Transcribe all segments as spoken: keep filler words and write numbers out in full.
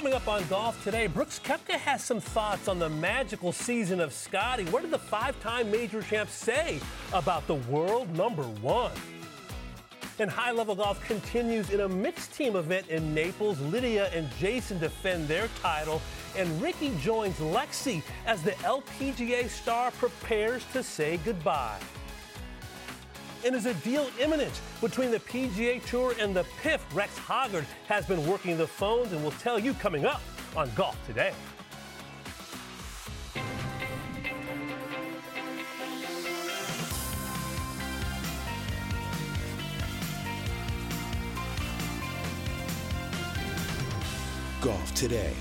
Coming up on Golf Today, Brooks Koepka has some thoughts on the magical season of Scotty. What did the five-time major champ say about the world number one? And high-level golf continues in a mixed team event in Naples. Lydia and Jason defend their title, and Ricky joins Lexi as the L P G A star prepares to say goodbye. And is a deal imminent between the P G A Tour and the P I F? Rex Hoggard has been working the phones and will tell you coming up on Golf Today. Golf Today.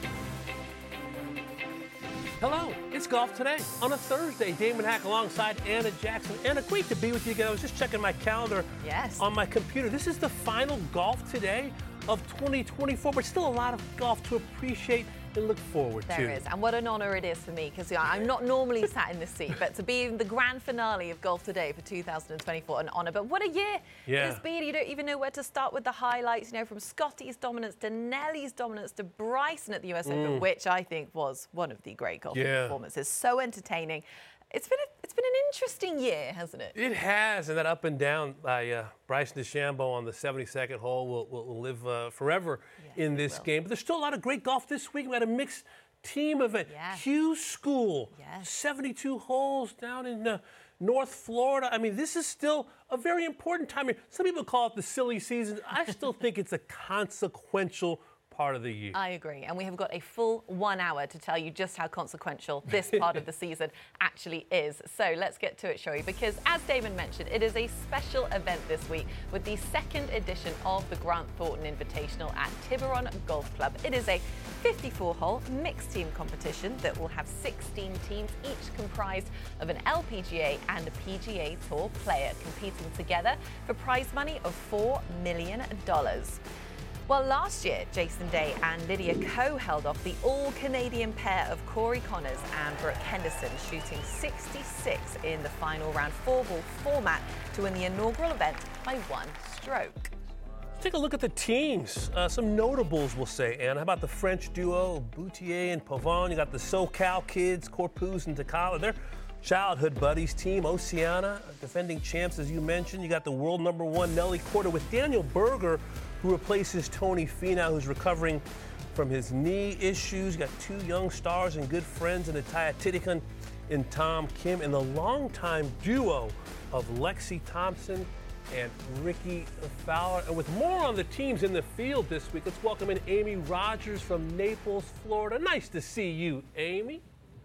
Hello, it's Golf Today on a Thursday. Damon Hack alongside Anna Jackson. Anna, great to be with you again. I was just checking my calendar yes. on my computer. This is the final Golf Today of twenty twenty-four, but still a lot of golf to appreciate and look forward there to. There is, and what an honor it is for me, because you know, I'm not normally sat in this seat, but to be in the grand finale of Golf Today for two thousand twenty-four, an honor. But what a year yeah. it's been. You don't even know where to start with the highlights, you know, from Scotty's dominance to Nellie's dominance to Bryson at the U S mm. Open, which I think was one of the great golf yeah. performances. So entertaining. It's been a, it's been an interesting year, hasn't it? It has, and that up and down by uh, Bryson DeChambeau on the seventy-second hole will, will, will live uh, forever yes, in this will. game. But there's still a lot of great golf this week. We had a mixed team event. Yeah. Q School, yes. seventy-two holes down in uh, North Florida. I mean, this is still a very important time here. Some people call it the silly season. I still think it's a consequential part of the year. I agree, and we have got a full one hour to tell you just how consequential this part of the season actually is. So let's get to it, shall we? Because as Damon mentioned, it is a special event this week with the second edition of the Grant Thornton Invitational at Tiburon Golf Club. It is a fifty-four hole mixed team competition that will have sixteen teams, each comprised of an L P G A and a P G A Tour player competing together for prize money of four million dollars. Well, last year, Jason Day and Lydia Ko held off the all-Canadian pair of Corey Connors and Brooke Henderson, shooting sixty-six in the final round four-ball format to win the inaugural event by one stroke. Let's take a look at the teams. Uh, some notables, we'll say, Anna. How about the French duo, Boutier and Pavon? You got the SoCal kids, Corpuz and Takala. They're childhood buddies. Team Oceana, defending champs, as you mentioned. You got the world number one, Nelly Korda, with Daniel Berger, who replaces Tony Finau, who's recovering from his knee issues. You got two young stars and good friends in Atthaya Thitikul and Tom Kim, and the longtime duo of Lexi Thompson and Ricky Fowler. And with more on the teams in the field this week, let's welcome in Amy Rogers from Naples, Florida. Nice to see you, Amy.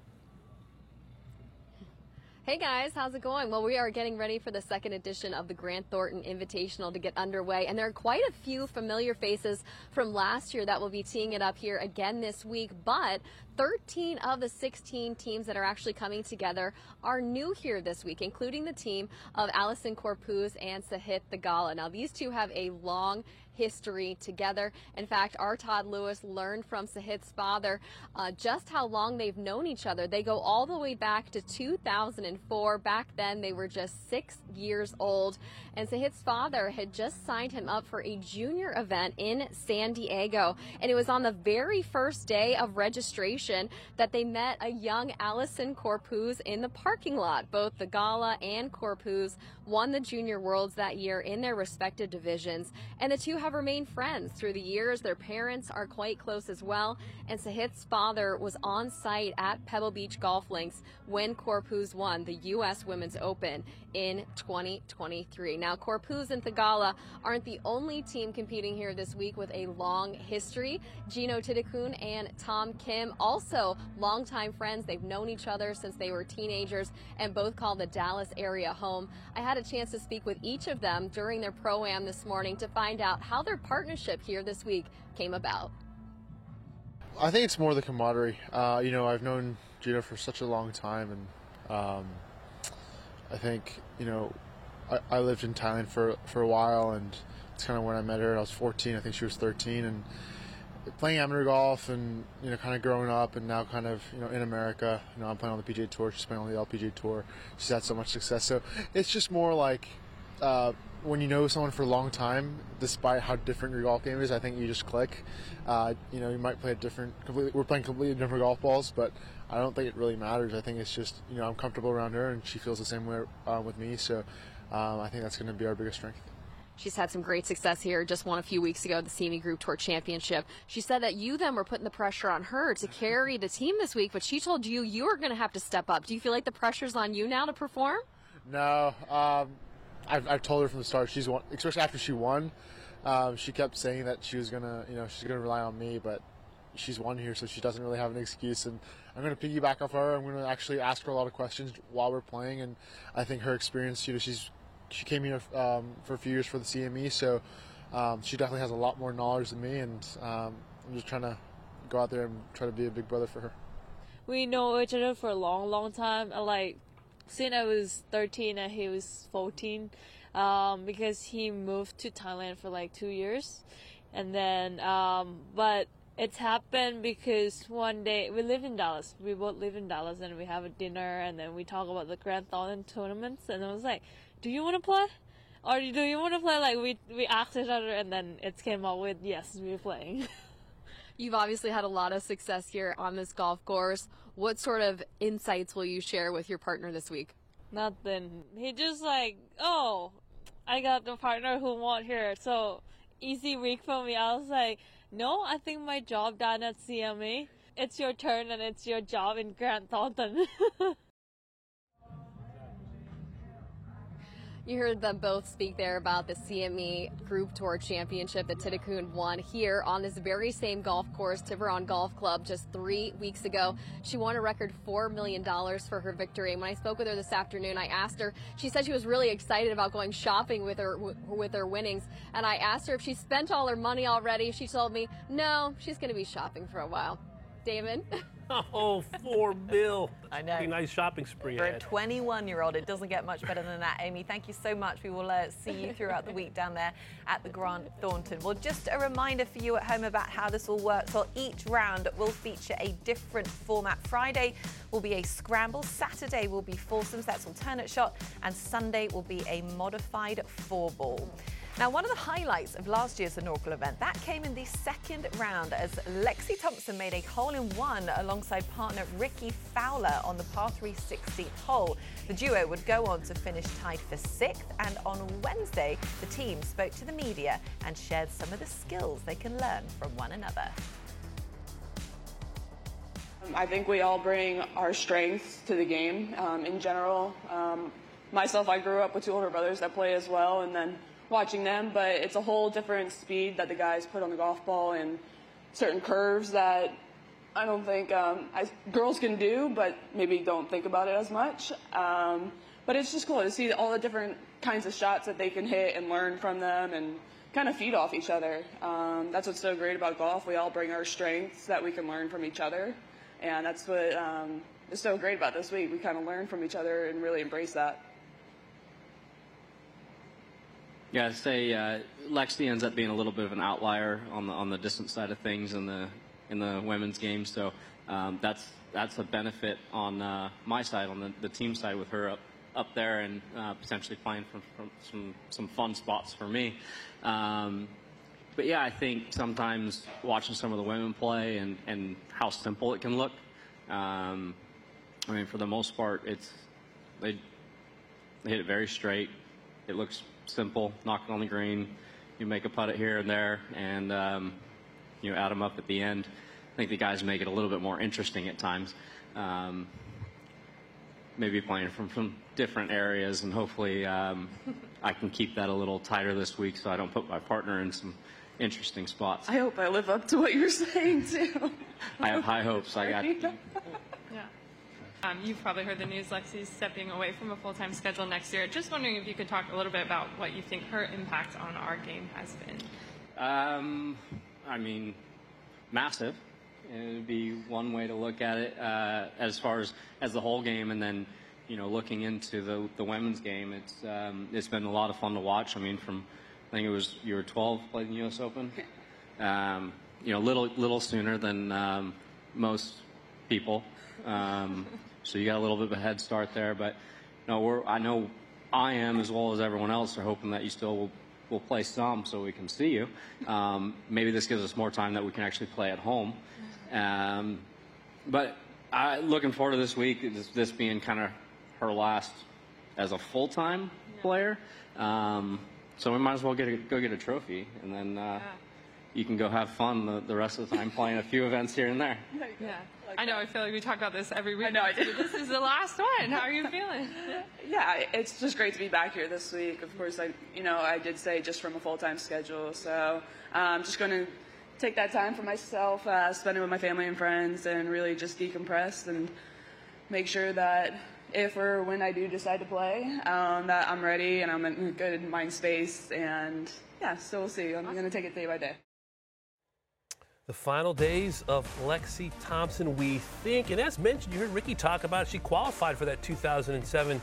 Hey guys, how's it going? Well, we are getting ready for the second edition of the Grant Thornton Invitational to get underway, and there are quite a few familiar faces from last year that will be teeing it up here again this week, but thirteen of the sixteen teams that are actually coming together are new here this week, including the team of Allisen Corpuz and Sahith Theegala. Now, these two have a long history together. In fact, our Todd Lewis learned from Sahith's father uh, just how long they've known each other. They go all the way back to two thousand four. Back then, they were just six years old, and Sahith's father had just signed him up for a junior event in San Diego, and it was on the very first day of registration that they met a young Allisen Corpuz in the parking lot. Both Theegala and Corpuz won the Junior Worlds that year in their respective divisions, and the two have remained friends through the years. Their parents are quite close as well, and Sahith's father was on site at Pebble Beach Golf Links when Corpuz won the U S Women's Open in twenty twenty-three. Now, Corpuz and Theegala aren't the only team competing here this week with a long history. Gino Thitikul and Tom Kim, also longtime friends. They've known each other since they were teenagers and both call the Dallas area home. I had a chance to speak with each of them during their Pro-Am this morning to find out how their partnership here this week came about. I think it's more the camaraderie. Uh, you know, I've known Gino for such a long time, and um, I think, you know, I, I lived in Thailand for for a while, and it's kind of when I met her. I was fourteen, I think she was thirteen, and playing amateur golf and, you know, kind of growing up, and now kind of, you know, in America, you know, I'm playing on the P G A Tour, she's playing on the L P G A Tour. She's had so much success. So it's just more like, uh, when you know someone for a long time, despite how different your golf game is, I think you just click. Uh, you know, you might play a different, completely, we're playing completely different golf balls, but I don't think it really matters. I think it's just, you know, I'm comfortable around her, and she feels the same way uh, with me. So um, I think that's going to be our biggest strength. She's had some great success here. Just won a few weeks ago the C M E Group Tour Championship. She said that you then were putting the pressure on her to carry the team this week, but she told you you were going to have to step up. Do you feel like the pressure's on you now to perform? No. Um, I've, I've told her from the start, she's won, especially after she won, um, she kept saying that she was going to, you know, she's going to rely on me, but she's won here, so she doesn't really have an excuse. And I'm going to piggyback off her. I'm going to actually ask her a lot of questions while we're playing, and I think her experience, you know, she's She came here um, for a few years for the C M E, so um, she definitely has a lot more knowledge than me, and um, I'm just trying to go out there and try to be a big brother for her. We know each other for a long, long time. Like, since I was thirteen and he was fourteen, um, because he moved to Thailand for like two years. And then, um, but it's happened because one day, we live in Dallas. We both live in Dallas, and we have a dinner, and then we talk about the Grant Thornton tournaments, and I was like, do you want to play? Or do you want to play? Like, we we asked each other, and then it came out with, yes, we're playing. You've obviously had a lot of success here on this golf course. What sort of insights will you share with your partner this week? Nothing. He just like, oh, I got the partner who want here, so easy week for me. I was like, no, I think my job done at C M E. It's your turn, and it's your job in Grant Thornton. You heard them both speak there about the C M E Group Tour Championship that Titicoon won here on this very same golf course, Tiburon Golf Club, just three weeks ago. She won a record four million dollars for her victory. And when I spoke with her this afternoon, I asked her, she said she was really excited about going shopping with her with her winnings. And I asked her if she spent all her money already. She told me, no, she's going to be shopping for a while. Damon? Oh, four bill. I know. Pretty nice shopping spree For a ahead. twenty-one-year-old, it doesn't get much better than that, Amy. Thank you so much. We will uh, see you throughout the week down there at the Grant Thornton. Well, just a reminder for you at home about how this all works. Well, each round will feature a different format. Friday will be a scramble. Saturday will be foursomes, that's alternate shot. And Sunday will be a modified four ball. Now, one of the highlights of last year's inaugural event, that came in the second round as Lexi Thompson made a hole-in-one alongside partner Ricky Fowler on the par three sixteenth hole. The duo would go on to finish tied for sixth, and on Wednesday, the team spoke to the media and shared some of the skills they can learn from one another. I think we all bring our strengths to the game um, in general. Um, myself, I grew up with two older brothers that play as well, and then watching them, but it's a whole different speed that the guys put on the golf ball and certain curves that I don't think um, I, girls can do, but maybe don't think about it as much. Um, but it's just cool to see all the different kinds of shots that they can hit and learn from them and kind of feed off each other. Um, that's what's so great about golf. We all bring our strengths that we can learn from each other, and that's what um, is so great about this week. We kind of learn from each other and really embrace that. Yeah, I'd say uh, Lexi ends up being a little bit of an outlier on the on the distance side of things in the in the women's game. So um, that's that's a benefit on uh, my side, on the, the team side, with her up up there and uh, potentially playing from, from some some fun spots for me. Um, but yeah, I think sometimes watching some of the women play and, and how simple it can look. Um, I mean, for the most part, it's they they hit it very straight. It looks simple, knock it on the green, you make a putt it here and there, and um, you know, add them up at the end. I think the guys make it a little bit more interesting at times. Um, maybe playing from, from different areas, and hopefully um, I can keep that a little tighter this week so I don't put my partner in some interesting spots. I hope I live up to what you're saying, too. I have high hopes. I got Yeah. Um, you've probably heard the news, Lexi's stepping away from a full-time schedule next year. Just wondering if you could talk a little bit about what you think her impact on our game has been. Um, I mean, massive. It would be one way to look at it uh, as far as, as the whole game, and then, you know, looking into the the women's game. It's um, it's been a lot of fun to watch. I mean, from I think it was you were twelve, played in the U S Open. Um, you know, little little sooner than um, most people. Um, so you got a little bit of a head start there, but no, we're I know I am, as well as everyone else, are hoping that you still will, will play some so we can see you. Um, maybe this gives us more time that we can actually play at home. Um, but I looking forward to this week, this, this being kind of her last as a full-time yeah. player. Um, so we might as well get a, go get a trophy, and then uh, yeah. you can go have fun the, the rest of the time playing a few events here and there. Yeah, I know. I feel like we talk about this every week. I know. I do. This is the last one. How are you feeling? Yeah, it's just great to be back here this week. Of course, I you know I did say just from a full-time schedule, so I'm um, just going to take that time for myself, uh, spend it with my family and friends, and really just decompress and make sure that if or when I do decide to play, um, that I'm ready and I'm in a good mind space. And yeah, so we'll see. I'm going to take it day by day. The final days of Lexi Thompson, we think, and as mentioned, you heard Ricky talk about it, she qualified for that two thousand seven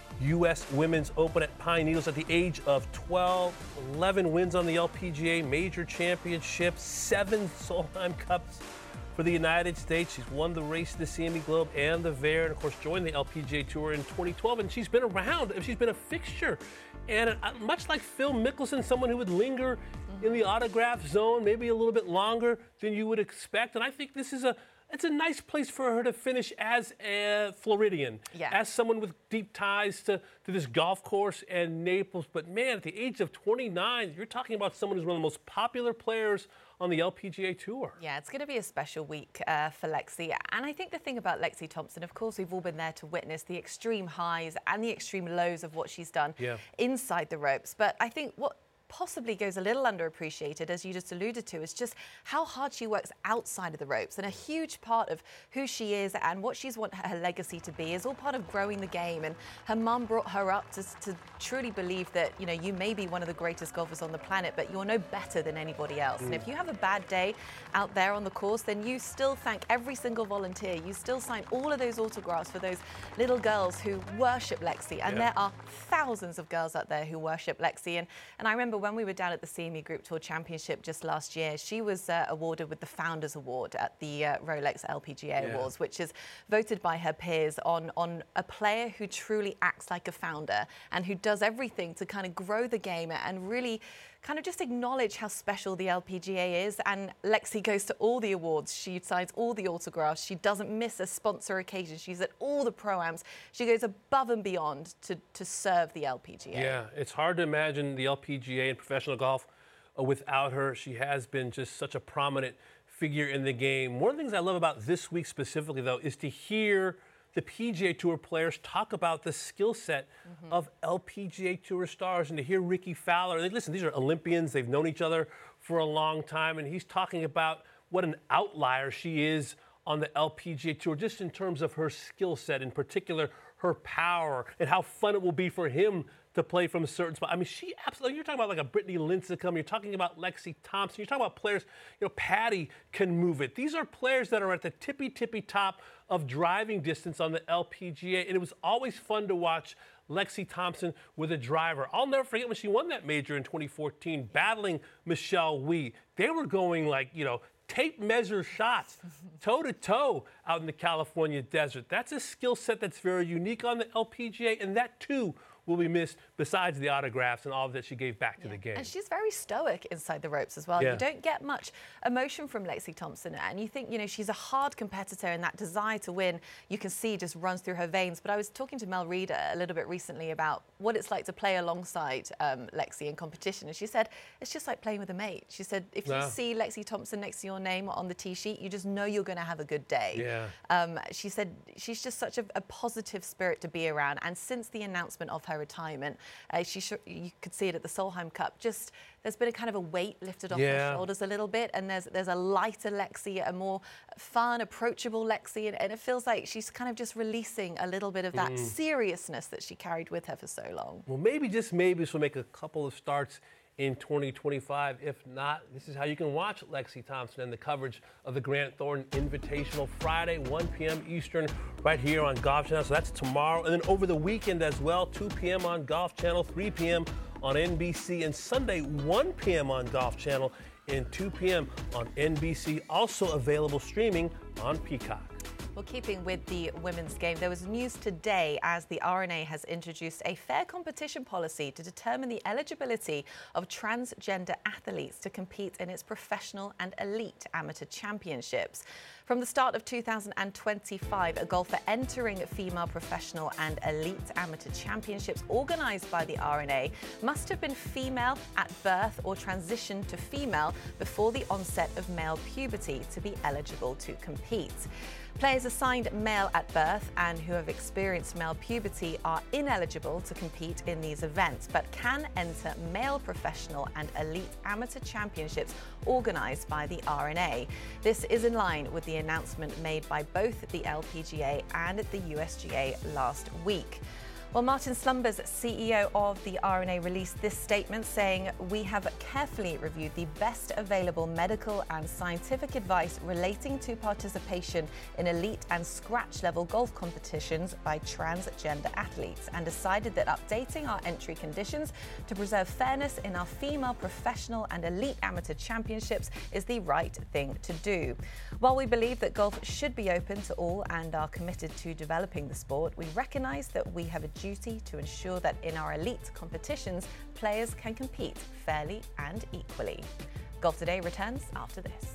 U S Women's Open at Pine Needles at the age of twelve, eleven wins on the L P G A Major Championship, seven Solheim Cups for the United States. She's won the race, the C M E Globe, and the Vare, and of course joined the L P G A Tour in twenty twelve, and she's been around, she's been a fixture. And uh, much like Phil Mickelson, someone who would linger mm-hmm. in the autograph zone maybe a little bit longer than you would expect. And I think this is a It's a nice place for her to finish as a Floridian, yeah. as someone with deep ties to, to this golf course and Naples. But man, at the age of twenty-nine, you're talking about someone who's one of the most popular players on the L P G A Tour. Yeah, it's going to be a special week uh, for Lexi. And I think the thing about Lexi Thompson, of course, we've all been there to witness the extreme highs and the extreme lows of what she's done yeah. inside the ropes. But I think what possibly goes a little underappreciated, as you just alluded to, is just how hard she works outside of the ropes. And a huge part of who she is and what she's want her legacy to be is all part of growing the game. And her mum brought her up to, to truly believe that, you know, you may be one of the greatest golfers on the planet, but you're no better than anybody else. Mm. And if you have a bad day out there on the course, then you still thank every single volunteer. You still sign all of those autographs for those little girls who worship Lexi. And yeah. there are thousands of girls out there who worship Lexi. And, and I remember when we were down at the C M E Group Tour Championship just last year, she was uh, awarded with the Founders Award at the uh, Rolex L P G A yeah. Awards, which is voted by her peers on, on a player who truly acts like a founder and who does everything to kind of grow the game and really kind of just acknowledge how special the L P G A is. And Lexi goes to all the awards. She signs all the autographs. She doesn't miss a sponsor occasion. She's at all the pro-ams. She goes above and beyond to, to serve the L P G A. Yeah, it's hard to imagine the L P G A and professional golf uh, without her. She has been just such a prominent figure in the game. One of the things I love about this week specifically, though, is to hear the P G A Tour players talk about the skill set mm-hmm. of L P G A Tour stars, and to hear Ricky Fowler. Listen, these are Olympians. They've known each other for a long time, and he's talking about what an outlier she is on the L P G A Tour, just in terms of her skill set, in particular her power, and how fun it will be for him to play from a certain spot. I mean, she absolutely, you're talking about like a Brittany Lincecum, you're talking about Lexi Thompson, you're talking about players, you know, Patty can move it. These are players that are at the tippy, tippy top of driving distance on the L P G A, and it was always fun to watch Lexi Thompson with a driver. I'll never forget when she won that major in twenty fourteen, battling Michelle Wie. They were going like, you know, tape measure shots, toe-to-toe out in the California desert. That's a skill set that's very unique on the L P G A, and that, too, will be missed besides the autographs and all that she gave back to yeah. the game. And she's very stoic inside the ropes as well. Yeah. You don't get much emotion from Lexi Thompson, and you think, you know, she's a hard competitor, and that desire to win, you can see just runs through her veins. But I was talking to Mel Reeder a little bit recently about what it's like to play alongside um, Lexi in competition, and she said, it's just like playing with a mate. She said, if you wow. see Lexi Thompson next to your name on the tee sheet, you just know you're going to have a good day. Yeah. Um, she said she's just such a, a positive spirit to be around, and since the announcement of her retirement, uh, she sh- you could see it at the Solheim Cup, just there's been a kind of a weight lifted off yeah. her shoulders a little bit, and there's there's a lighter Lexi, a more fun, approachable Lexi, and, and it feels like she's kind of just releasing a little bit of that mm. seriousness that she carried with her for so long. Well, maybe, just maybe, this will make a couple of starts in twenty twenty-five. If not, this is how you can watch Lexi Thompson and the coverage of the Grant Thornton Invitational, Friday, one p.m. Eastern, right here on Golf Channel. So that's tomorrow. And then over the weekend as well, two p.m. on Golf Channel, three p.m. on N B C, and Sunday, one p.m. on Golf Channel and two p.m. on N B C. Also available streaming on Peacock. Well, keeping with the women's game, there was news today as the R N A has introduced a fair competition policy to determine the eligibility of transgender athletes to compete in its professional and elite amateur championships. From the start of two thousand twenty-five, a golfer entering female professional and elite amateur championships organised by the R N A must have been female at birth or transitioned to female before the onset of male puberty to be eligible to compete. Players assigned male at birth and who have experienced male puberty are ineligible to compete in these events, but can enter male professional and elite amateur championships organised by the R N A. This is in line with the announcement made by both the L P G A and the U S G A last week. Well, Martin Slumbers, C E O of the R N A, released this statement saying, "We have carefully reviewed the best available medical and scientific advice relating to participation in elite and scratch level golf competitions by transgender athletes and decided that updating our entry conditions to preserve fairness in our female professional and elite amateur championships is the right thing to do. While we believe that golf should be open to all and are committed to developing the sport, we recognise that we have a duty to ensure that in our elite competitions, players can compete fairly and equally." Golf Today returns after this.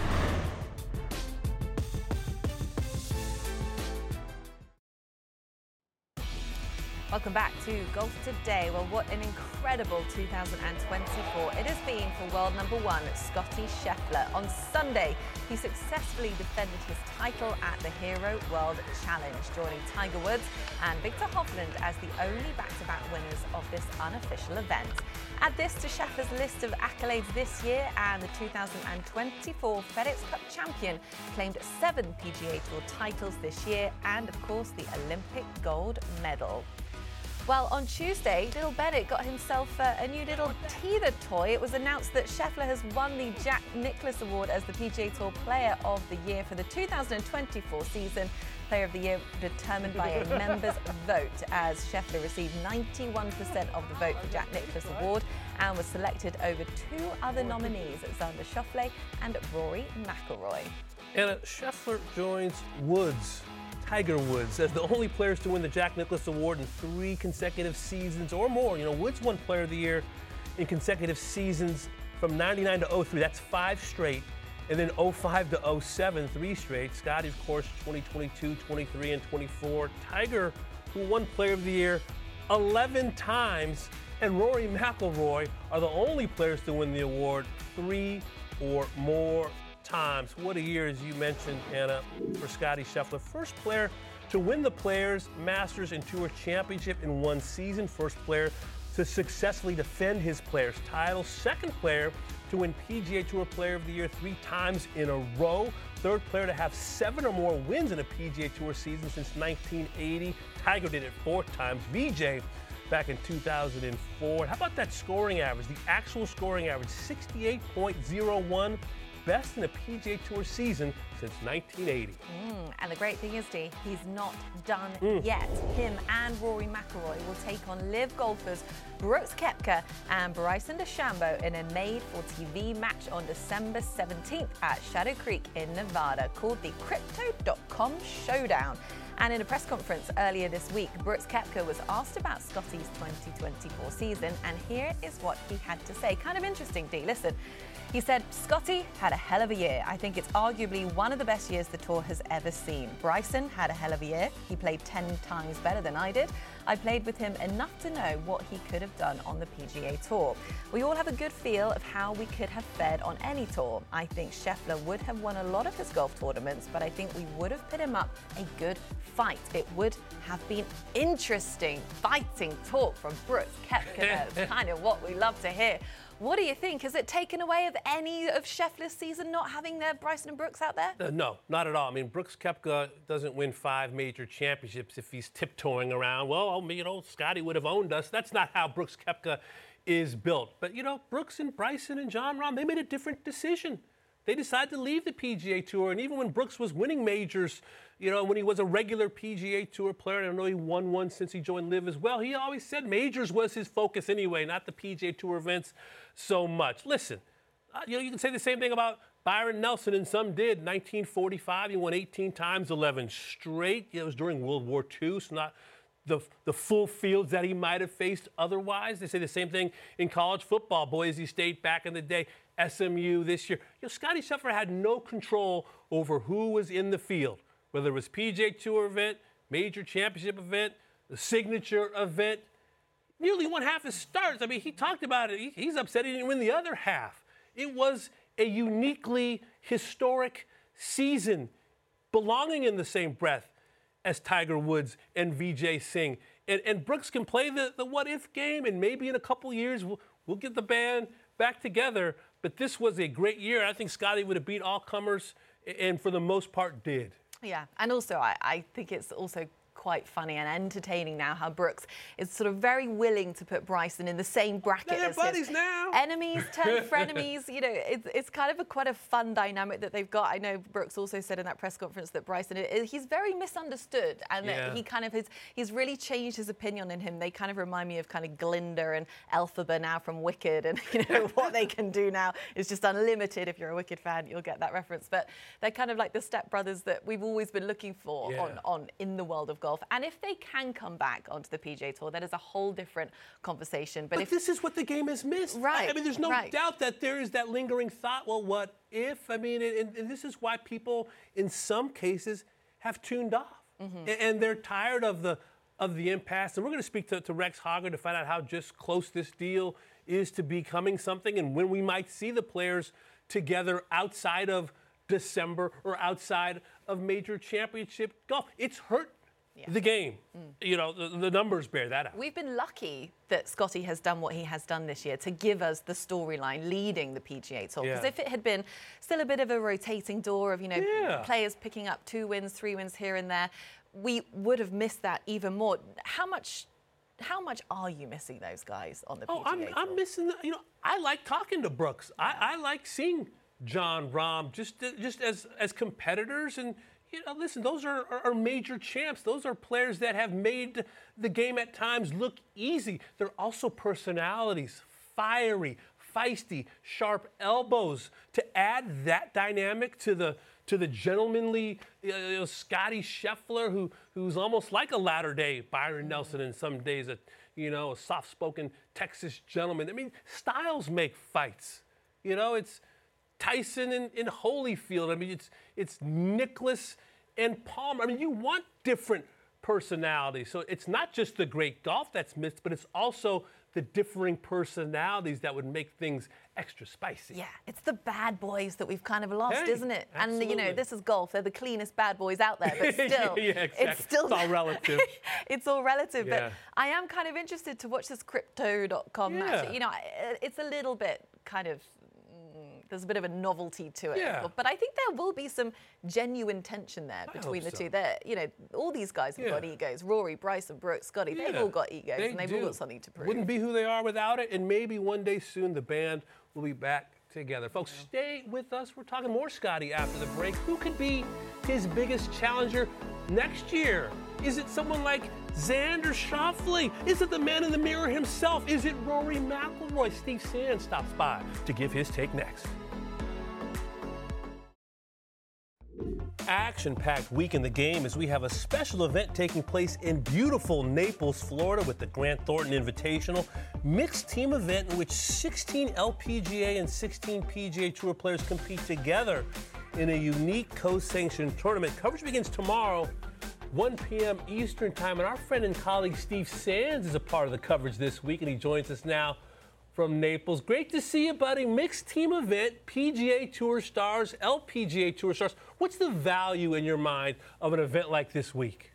Welcome back to Golf Today. Well, what an incredible two thousand twenty-four it has been for world number one, Scottie Scheffler. On Sunday, he successfully defended his title at the Hero World Challenge, joining Tiger Woods and Victor Hovland as the only back-to-back winners of this unofficial event. Add this to Scheffler's list of accolades this year, and the two thousand twenty-four FedEx Cup champion claimed seven P G A Tour titles this year and, of course, the Olympic gold medal. Well, on Tuesday, little Bennett got himself uh, a new little teether toy. It was announced that Scheffler has won the Jack Nicklaus Award as the P G A Tour Player of the Year for the two thousand twenty-four season. Player of the Year determined by a members' vote, as Scheffler received ninety-one percent of the vote for Jack Nicklaus Award and was selected over two other nominees, Xander Schauffele and Rory McIlroy. And Scheffler joins Woods, Tiger Woods, as the only players to win the Jack Nicklaus Award in three consecutive seasons or more. You know, Woods won Player of the Year in consecutive seasons from ninety-nine to oh three. That's five straight. And then oh five to oh seven, three straight. Scottie, of course, twenty twenty-two, twenty-three, and twenty-four. Tiger, who won Player of the Year eleven times, and Rory McIlroy are the only players to win the award three or more times. What a year, as you mentioned, Anna, for Scottie Scheffler. First player to win the Players, Masters, and Tour Championship in one season. First player to successfully defend his Players title. Second player to win P G A Tour Player of the Year three times in a row. Third player to have seven or more wins in a P G A Tour season since nineteen eighty. Tiger did it four times. V J back in two thousand four. How about that scoring average? The actual scoring average, sixty-eight point oh one. Best in a P G A Tour season since nineteen eighty. Mm, and the great thing is, Dee, he's not done mm. yet. Him and Rory McIlroy will take on live golfers Brooks Koepka and Bryson DeChambeau in a made-for-T V match on December seventeenth at Shadow Creek in Nevada, called the Crypto dot com Showdown. And in a press conference earlier this week, Brooks Koepka was asked about Scottie's twenty twenty-four season, and here is what he had to say. Kind of interesting, Dee. Listen. He said, "Scottie had a hell of a year. I think it's arguably one of the best years the tour has ever seen. Bryson had a hell of a year. He played ten times better than I did. I played with him enough to know what he could have done on the P G A Tour. We all have a good feel of how we could have fared on any tour. I think Scheffler would have won a lot of his golf tournaments, but I think we would have put him up a good fight. It would have been interesting fighting talk from Brooks Koepka. That's kind of what we love to hear. What do you think? Has it taken away of any of Scheffler's season not having their Bryson and Brooks out there? Uh, no, not at all. I mean, Brooks Koepka doesn't win five major championships if he's tiptoeing around. Well, you know, Scottie would have owned us. That's not how Brooks Koepka is built. But, you know, Brooks and Bryson and Jon Rahm, they made a different decision. They decided to leave the P G A Tour. And even when Brooks was winning majors, you know, when he was a regular P G A Tour player, and I know he won one since he joined LIV as well, he always said majors was his focus anyway, not the P G A Tour events so much. Listen, uh, you know, you can say the same thing about Byron Nelson, and some did. nineteen forty-five, he won eighteen times, eleven straight. It was during World War Two, so not the, the full fields that he might have faced otherwise. They say the same thing in college football. Boise State back in the day, S M U this year. You know, Scottie Scheffler had no control over who was in the field, whether it was P G A Tour event, major championship event, the signature event. Nearly won half his starts. I mean, he talked about it. He, he's upset he didn't win the other half. It was a uniquely historic season, belonging in the same breath as Tiger Woods and Vijay Singh. And, and Brooks can play the, the what-if game, and maybe in a couple years we'll, we'll get the band back together. But this was a great year. I think Scottie would have beat all comers, and for the most part did. Yeah, and also I, I think it's also quite funny and entertaining now how Brooks is sort of very willing to put Bryson in the same bracket They're as buddies his now. enemies turn frenemies. You know, it's, it's kind of a quite a fun dynamic that they've got. I know Brooks also said in that press conference that Bryson, he's very misunderstood, and Yeah. that he kind of has, he's really changed his opinion in him. They kind of remind me of kind of Glinda and Elphaba now from Wicked, and you know what they can do now is just unlimited. If you're a Wicked fan, you'll get that reference. But they're kind of like the stepbrothers that we've always been looking for Yeah. on, on in the world of golf. And if they can come back onto the P G A Tour, that is a whole different conversation. But, But if this is what the game has missed. Right, I mean, there's no right. doubt that there is that lingering thought, well, what if? I mean, and, and this is why people, in some cases, have tuned off. Mm-hmm. And, and they're tired of the of the impasse. And we're going to speak to, to Rex Hogger to find out how just close this deal is to becoming something, and when we might see the players together outside of December or outside of major championship golf. It's hurt Yeah. the game. Mm. You know, the, the numbers bear that out. We've been lucky that Scottie has done what he has done this year to give us the storyline leading the P G A Tour. Because Yeah. if it had been still a bit of a rotating door of, you know, Yeah. players picking up two wins, three wins here and there, we would have missed that even more. How much how much are you missing those guys on the Oh, P G A I'm, Tour? I'm missing, the, you know, I like talking to Brooks. I, I like seeing John Rahm just, just as, as competitors. And, you know, listen, those are, are, are major champs. Those are players that have made the game at times look easy. They're also personalities, fiery, feisty, sharp elbows. To add that dynamic to the to the gentlemanly you know, Scottie Scheffler, who who's almost like a latter-day Byron Nelson, and some days a you know a soft-spoken Texas gentleman. I mean, styles make fights. You know, it's Tyson and, and Holyfield. I mean, it's it's Nicklaus and Palmer. I mean, you want different personalities. So it's not just the great golf that's missed, but it's also the differing personalities that would make things extra spicy. Yeah, it's the bad boys that we've kind of lost, Hey, isn't it? And, you know, absolutely. this is golf. They're the cleanest bad boys out there, but still, yeah, exactly. it's still It's all relative. it's all relative. Yeah. But I am kind of interested to watch this crypto dot com Yeah. match. You know, I- it's a little bit kind of, mm, there's a bit of a novelty to it. Yeah. But I think there will be some genuine tension there between hope the so. two. They're, you know, all these guys have Yeah. got egos. Rory, Bryson, Brooks, Scottie, they've Yeah, all got egos, they and they've do. all got something to prove. Wouldn't be who they are without it, and maybe one day soon the band will be back together. Folks, stay with us. We're talking more Scottie after the break. Who could be his biggest challenger next year? Is it someone like Xander Schauffele? Is it the man in the mirror himself? Is it Rory McIlroy? Steve Sands stops by to give his take next. Action-packed week in the game as we have a special event taking place in beautiful Naples, Florida with the Grant Thornton Invitational, mixed team event in which sixteen L P G A and sixteen P G A Tour players compete together in a unique co-sanctioned tournament. Coverage begins tomorrow, one p.m. Eastern Time, and our friend and colleague Steve Sands is a part of the coverage this week, and he joins us now from Naples. Great to see you, buddy. Mixed team event, P G A Tour stars, L P G A Tour stars. What's the value in your mind of an event like this week?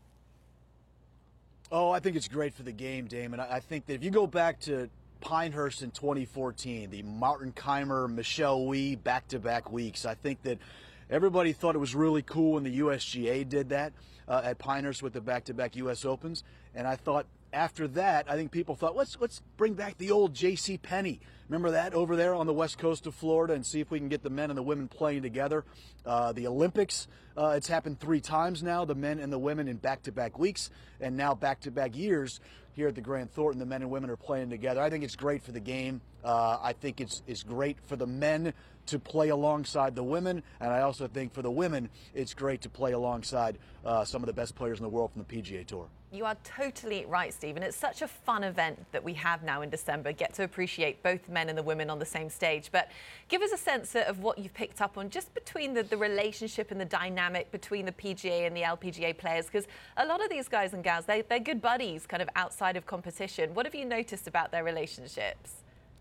Oh, I think it's great for the game, Damon. I I think that if you go back to Pinehurst in twenty fourteen, the Martin Keimer, Michelle Wie back-to-back weeks, I think that everybody thought it was really cool when the U S G A did that uh, at Pinehurst with the back-to-back U S Opens. And I thought after that, I think people thought, let's let's bring back the old J C Penney. Remember that over there on the west coast of Florida, and see if we can get the men and the women playing together. Uh, the Olympics, uh, it's happened three times now, the men and the women in back-to-back weeks, and now back-to-back years here at the Grant Thornton, the men and women are playing together. I think it's great for the game. Uh, I think it's it's great for the men to play alongside the women, and I also think for the women, it's great to play alongside uh, some of the best players in the world from the P G A Tour. You are totally right, Stephen. It's such a fun event that we have now in December. Get to appreciate both men and the women on the same stage. But give us a sense of what you've picked up on just between the, the relationship and the dynamic between the P G A and the L P G A players, because a lot of these guys and gals, they, they're good buddies kind of outside of competition. What have you noticed about their relationships?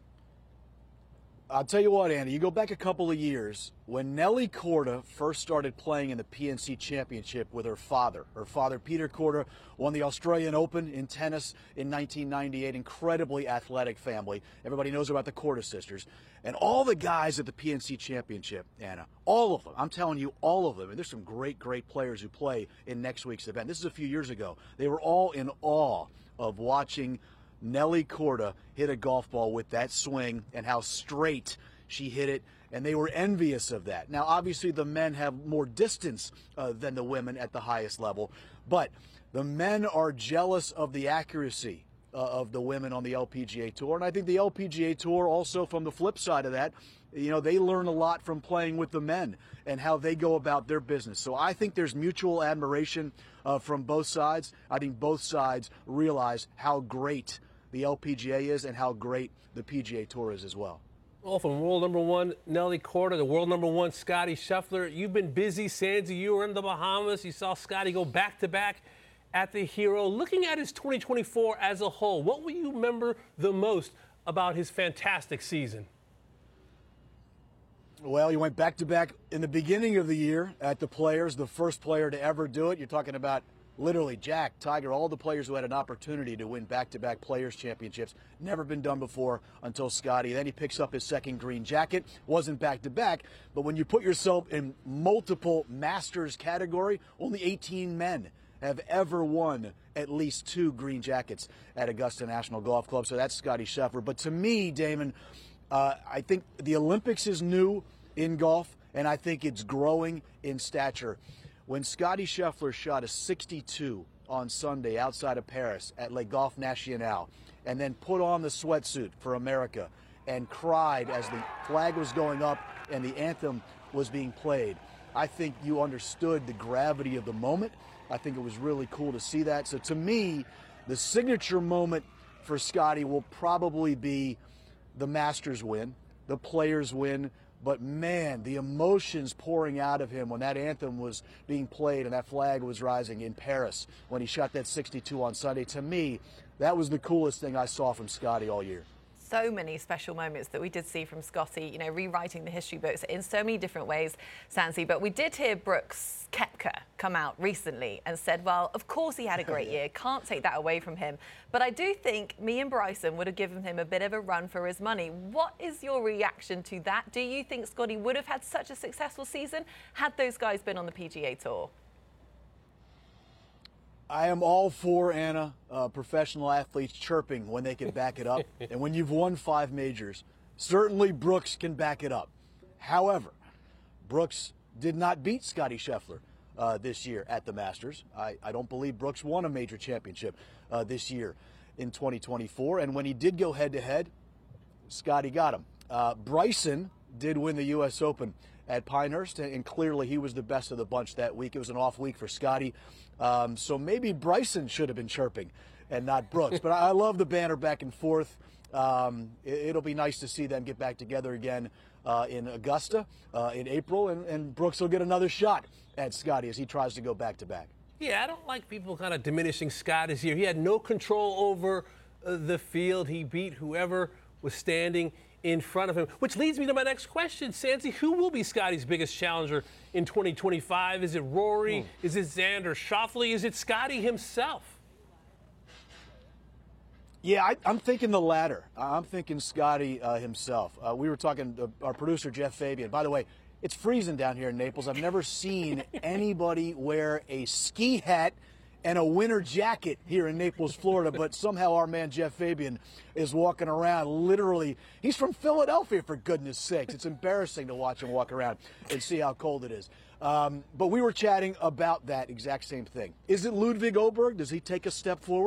I'll tell you what, Andy, you go back a couple of years when Nelly Korda first started playing in the P N C Championship with her father. Her father, Peter Korda, won the Australian Open in tennis in nineteen ninety-eight. Incredibly athletic family. Everybody knows about the Korda sisters. And all the guys at the P N C Championship, Anna, all of them, I'm telling you, all of them, and there's some great, great players who play in next week's event. This is a few years ago. They were all in awe of watching Nelly Korda hit a golf ball with that swing and how straight she hit it, and they were envious of that. Now, obviously, the men have more distance uh, than the women at the highest level, but the men are jealous of the accuracy uh, of the women on the L P G A Tour, and I think the L P G A Tour also, from the flip side of that, you know, they learn a lot from playing with the men and how they go about their business. So I think there's mutual admiration uh, from both sides. I think both sides realize how great the L P G A is and how great the P G A Tour is as well. Well, from world number one Nelly Korda to world number one Scottie Scheffler, you've been busy, Sandsy. You were in the Bahamas. You saw Scottie go back-to-back at the Hero. Looking at his twenty twenty-four as a whole, what will you remember the most about his fantastic season? Well, you went back-to-back in the beginning of the year at the Players, the first player to ever do it. You're talking about literally Jack, Tiger, all the players who had an opportunity to win back-to-back Players Championships. Never been done before until Scottie. Then he picks up his second green jacket. Wasn't back-to-back, but when you put yourself in multiple Masters category, only eighteen men have ever won at least two green jackets at Augusta National Golf Club. So that's Scottie Scheffler. But to me, Damon, uh, I think the Olympics is new in golf, and I think it's growing in stature. When Scottie Scheffler shot a sixty-two on Sunday outside of Paris at Le Golf National and then put on the sweatsuit for America and cried as the flag was going up and the anthem was being played, I think you understood the gravity of the moment. I think it was really cool to see that. So to me, the signature moment for Scottie will probably be the Masters win, the Players win. But, man, the emotions pouring out of him when that anthem was being played and that flag was rising in Paris when he shot that sixty-two on Sunday, to me, that was the coolest thing I saw from Scottie all year. So many special moments that we did see from Scottie, you know, rewriting the history books in so many different ways, Sandsy. But we did hear Brooks Koepka come out recently and said, well, of course he had a great year. Can't take that away from him. But I do think me and Bryson would have given him a bit of a run for his money. What is your reaction to that? Do you think Scottie would have had such a successful season had those guys been on the P G A Tour? I am all for, Anna, uh, professional athletes chirping when they can back it up. And when you've won five majors, certainly Brooks can back it up. However, Brooks did not beat Scottie Scheffler uh, this year at the Masters. I, I don't believe Brooks won a major championship uh, this year in twenty twenty-four. And when he did go head-to-head, Scottie got him. Uh, Bryson did win the U S Open at Pinehurst, and clearly he was the best of the bunch that week. It was an off week for Scottie. Um, so maybe Bryson should have been chirping and not Brooks. But I love the banter back and forth. Um, it, it'll be nice to see them get back together again uh, in Augusta uh, in April, and, and Brooks will get another shot at Scottie as he tries to go back-to-back. Yeah, I don't like people kind of diminishing Scott this year. He had no control over uh, the field. He beat whoever was standing in front of him, which leads me to my next question. Sandsy, who will be Scottie's biggest challenger in twenty twenty-five? Is it Rory? Hmm. Is it Xander Schauffele? Is it Scottie himself? Yeah, I, I'm thinking the latter. I'm thinking Scottie uh, himself. Uh, we were talking to our producer, Jeff Fabian. By the way, it's freezing down here in Naples. I've never seen anybody wear a ski hat and a winter jacket here in Naples, Florida, but somehow our man Jeff Fabian is walking around literally. He's from Philadelphia, for goodness sakes. It's embarrassing to watch him walk around and see how cold it is. Um, but we were chatting about that exact same thing. Is it Ludwig Åberg? Does he take a step forward?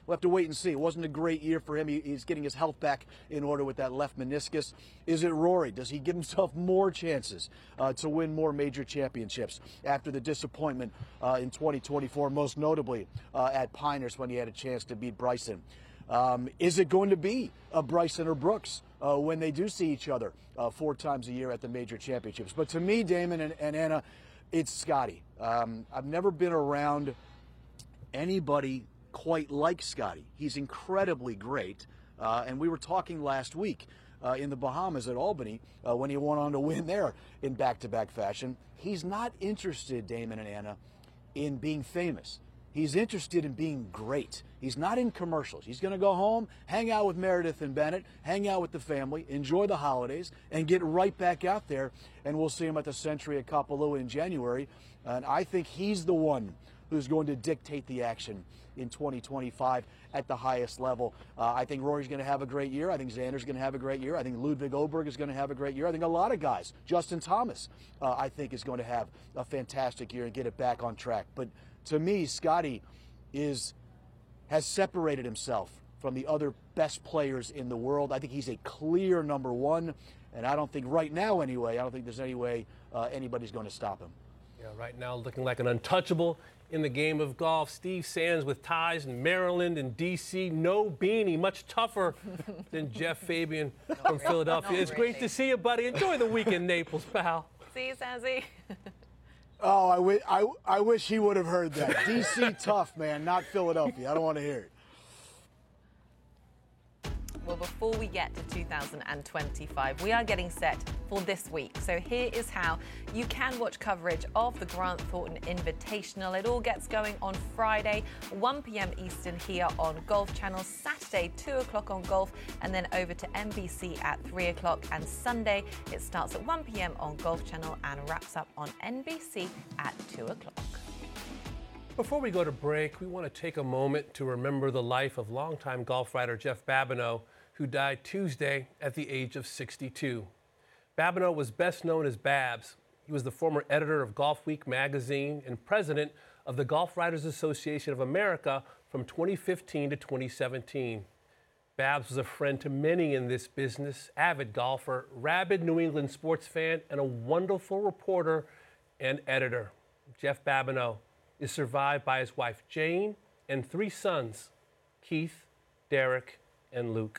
We'll have to wait and see. It wasn't a great year for him. He, he's getting his health back in order with that left meniscus. Is it Rory? Does he give himself more chances uh, to win more major championships after the disappointment uh, in twenty twenty-four, most notably uh, at Pinehurst when he had a chance to beat Bryson? Um, is it going to be a Bryson or Brooks uh, when they do see each other uh, four times a year at the major championships? But to me, Damon and, and Anna, it's Scotty. Um, I've never been around anybody quite like Scotty. He's incredibly great. Uh, and we were talking last week uh, in the Bahamas at Albany uh, when he went on to win there in back-to-back fashion. He's not interested, Damon and Anna, in being famous. He's interested in being great. He's not in commercials. He's going to go home, hang out with Meredith and Bennett, hang out with the family, enjoy the holidays, and get right back out there. And we'll see him at the Century at Kapalua in January. And I think he's the one who's going to dictate the action in twenty twenty-five at the highest level. Uh, I think Rory's going to have a great year. I think Xander's going to have a great year. I think Ludwig Oberg is going to have a great year. I think a lot of guys, Justin Thomas, uh, I think is going to have a fantastic year and get it back on track. But to me, Scotty is has separated himself from the other best players in the world. I think he's a clear number one, and I don't think right now anyway, I don't think there's any way uh, anybody's going to stop him. Yeah, right now looking like an untouchable in the game of golf. Steve Sands with ties in Maryland and D C. No beanie, much tougher than Jeff Fabian from Philadelphia. Not It's really. great to see you, buddy. Enjoy the week in Naples, pal. See you, Sandsy. Oh, I, w- I, I wish he would have heard that. D C tough, man, not Philadelphia. I don't want to hear it. Well, before we get to two thousand twenty-five, we are getting set for this week. So here is how you can watch coverage of the Grant Thornton Invitational. It all gets going on Friday, one p.m. Eastern here on Golf Channel, Saturday, two o'clock on Golf, and then over to N B C at three o'clock. And Sunday, it starts at one p.m. on Golf Channel and wraps up on N B C at two o'clock. Before we go to break, we want to take a moment to remember the life of longtime golf writer Jeff Babineau, who died Tuesday at the age of sixty-two. Babineau was best known as Babs. He was the former editor of Golf Week magazine and president of the Golf Writers Association of America from twenty fifteen to twenty seventeen. Babs was a friend to many in this business, avid golfer, rabid New England sports fan, and a wonderful reporter and editor. Jeff Babineau is survived by his wife Jane and three sons, Keith, Derek, and Luke.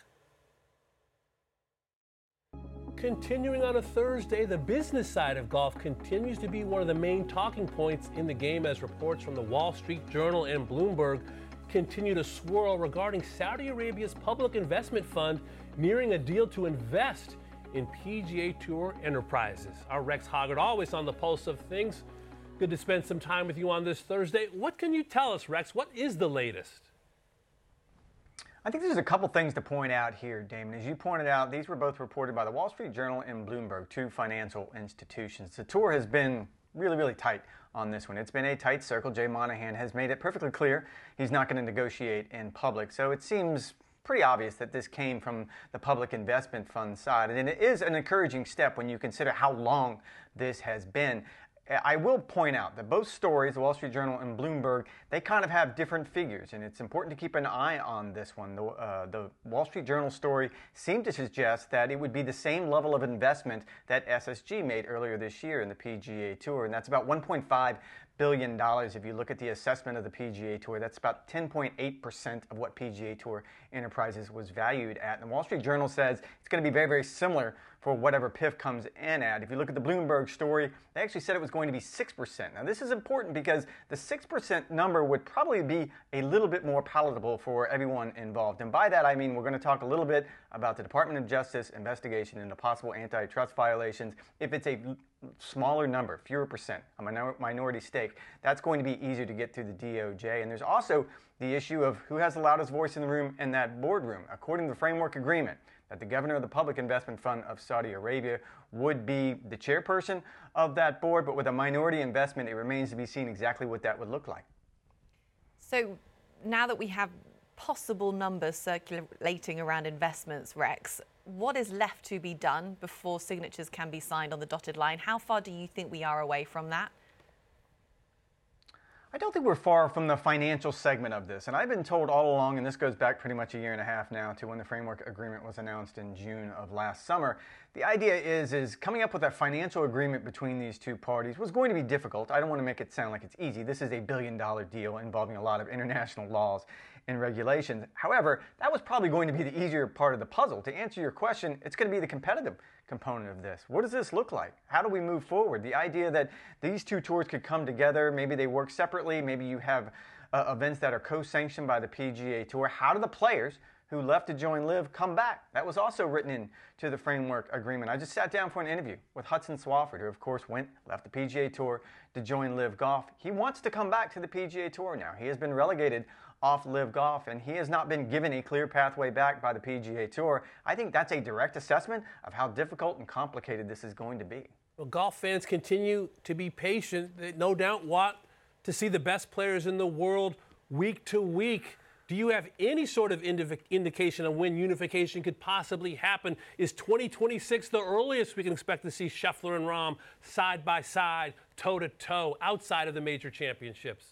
Continuing on a Thursday, the business side of golf continues to be one of the main talking points in the game as reports from the Wall Street Journal and Bloomberg continue to swirl regarding Saudi Arabia's public investment fund nearing a deal to invest in P G A Tour enterprises. Our Rex Hoggard, always on the pulse of things. Good to spend some time with you on this Thursday. What can you tell us, Rex? What is the latest? I think there's a couple things to point out here, Damon. As you pointed out, these were both reported by the Wall Street Journal and Bloomberg, two financial institutions. The tour has been really, really tight on this one. It's been a tight circle. Jay Monahan has made it perfectly clear he's not going to negotiate in public. So it seems pretty obvious that this came from the public investment fund side. And it is an encouraging step when you consider how long this has been. I will point out that both stories, the Wall Street Journal and Bloomberg, they kind of have different figures, and it's important to keep an eye on this one. The, uh, the Wall Street Journal story seemed to suggest that it would be the same level of investment that S S G made earlier this year in the P G A Tour, and that's about one point five billion dollars. If you look at the assessment of the P G A Tour, that's about ten point eight percent of what P G A Tour Enterprises was valued at. And the Wall Street Journal says it's going to be very, very similar for whatever P I F comes in at. If you look at the Bloomberg story, they actually said it was going to be six percent. Now, this is important because the six percent number would probably be a little bit more palatable for everyone involved. And by that, I mean we're going to talk a little bit about the Department of Justice investigation into possible antitrust violations. If it's a smaller number, fewer percent, a minor- minority stake, that's going to be easier to get through the D O J. And there's also the issue of who has the loudest voice in the room in that boardroom. According to the framework agreement, that the governor of the Public Investment Fund of Saudi Arabia would be the chairperson of that board, but with a minority investment, it remains to be seen exactly what that would look like. So now that we have possible numbers circulating around investments, Rex, what is left to be done before signatures can be signed on the dotted line? How far do you think we are away from that? I don't think we're far from the financial segment of this. And I've been told all along, and this goes back pretty much a year and a half now to when the framework agreement was announced in June of last summer. The idea is, is coming up with a financial agreement between these two parties was going to be difficult. I don't want to make it sound like it's easy. This is a billion dollar deal involving a lot of international laws and regulations. However, that was probably going to be the easier part of the puzzle. To answer your question, it's going to be the competitive component of this. What does this look like? How do we move forward? The idea that these two tours could come together, maybe they work separately, maybe you have uh, events that are co-sanctioned by the P G A Tour. How do the players who left to join LIV come back? That was also written into the framework agreement. I just sat down for an interview with Hudson Swafford, who of course went, left the P G A Tour to join LIV Golf. He wants to come back to the P G A Tour now. He has been relegated off LIV Golf, and he has not been given a clear pathway back by the P G A Tour. I think that's a direct assessment of how difficult and complicated this is going to be. Well, golf fans continue to be patient. They no doubt want to see the best players in the world week to week. Do you have any sort of indiv- indication of when unification could possibly happen? Is twenty twenty-six the earliest we can expect to see Scheffler and Rahm side by side, toe to toe, outside of the major championships?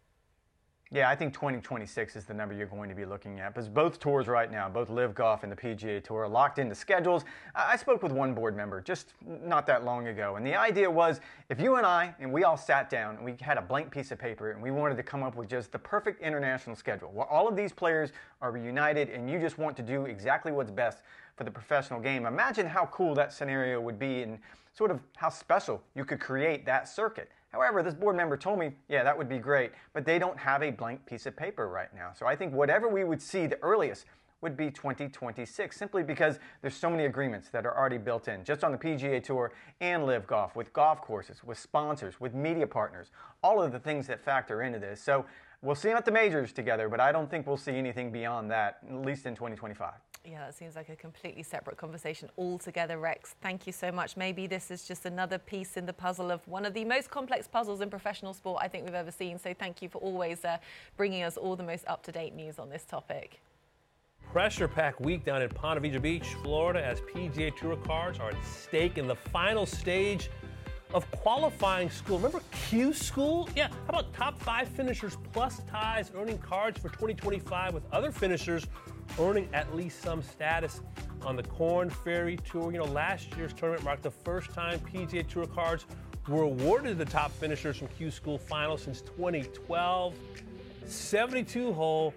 Yeah, I think twenty twenty-six is the number you're going to be looking at, because both tours right now, both LIV Golf and the P G A Tour, are locked into schedules. I spoke with one board member just not that long ago, and the idea was if you and I and we all sat down and we had a blank piece of paper and we wanted to come up with just the perfect international schedule where all of these players are reunited and you just want to do exactly what's best for the professional game, imagine how cool that scenario would be and sort of how special you could create that circuit. However, this board member told me, yeah, that would be great, but they don't have a blank piece of paper right now. So I think whatever we would see the earliest would be twenty twenty-six, simply because there's so many agreements that are already built in, just on the P G A Tour and LIV Golf, with golf courses, with sponsors, with media partners, all of the things that factor into this. So we'll see them at the majors together, but I don't think we'll see anything beyond that, at least in twenty twenty-five. Yeah, that seems like a completely separate conversation altogether, Rex. Thank you so much. Maybe this is just another piece in the puzzle of one of the most complex puzzles in professional sport I think we've ever seen. So thank you for always uh, bringing us all the most up-to-date news on this topic. Pressure-packed week down in Ponte Vedra Beach, Florida, as P G A Tour cards are at stake in the final stage of qualifying school. Remember Q School? Yeah, how about top five finishers plus ties earning cards for twenty twenty-five, with other finishers earning at least some status on the Korn Ferry Tour. You know, last year's tournament marked the first time P G A Tour cards were awarded to the top finishers from Q School finals since twenty twelve. seventy-two hole,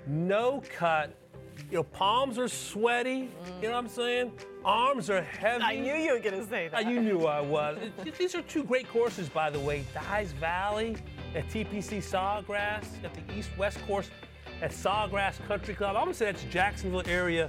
no cut. You know, palms are sweaty, mm. you know what I'm saying? Arms are heavy. I knew you were going to say that. Uh, you knew I was. These are two great courses, by the way. Dyes Valley at T P C Sawgrass, at the East-West course at Sawgrass Country Club. I'm going to say that's Jacksonville area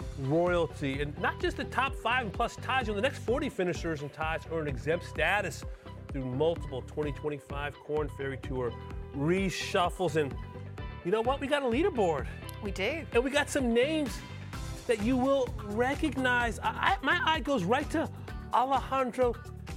royalty. And not just the top five and plus ties. You know, the next forty finishers and ties earn exempt status through multiple twenty twenty-five Korn Ferry Tour reshuffles. And you know what? We got a leaderboard. We do. And we got some names that you will recognize. I, I, my eye goes right to Alejandro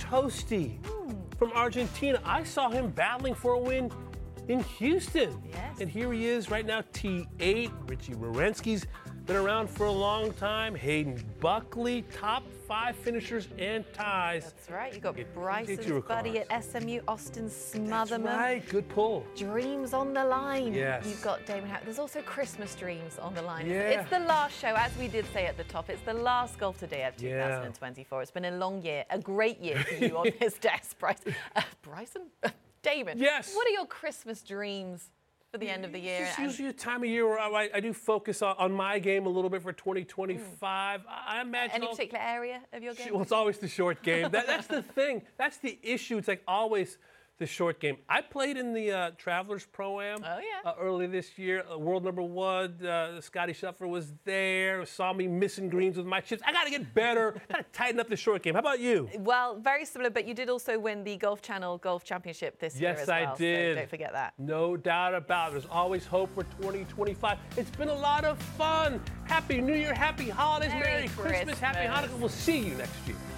Tosti mm. from Argentina. I saw him battling for a win in Houston. Yes. And here he is right now, T eight. Richie Wierenski's been around for a long time. Hayden Buckley, top five finishers and ties. That's right. You got Bryson's buddy at S M U, Austin Smotherman. That's right. Good pull. Dreams on the line. Yes. You've got Damon Hack. There's also Christmas dreams on the line. Yeah. It's the last show, as we did say at the top. It's the last Golf Today of two thousand twenty-four. Yeah. It's been a long year, a great year for you on this desk, Bryson. Uh, Bryson? Damon. Yes. What are your Christmas dreams for the end of the year? It's usually a time of year where I, I do focus on, on my game a little bit for twenty twenty-five. Mm. I imagine any I'll, particular area of your game? Well, it's always the short game. That, that's the thing. That's the issue. It's like always the short game. I played in the uh, Travelers Pro-Am oh, yeah. uh, early this year. Uh, world number one, uh, Scotty Scheffler was there, saw me missing greens with my chips. I got to get better. Got to tighten up the short game. How about you? Well, very similar, but you did also win the Golf Channel Golf Championship this yes, year as well. Yes, I did. So don't forget that. No doubt about it. There's always hope for twenty twenty-five. It's been a lot of fun. Happy New Year, happy holidays, Merry, Merry Christmas. Christmas, Happy Hanukkah. We'll see you next year.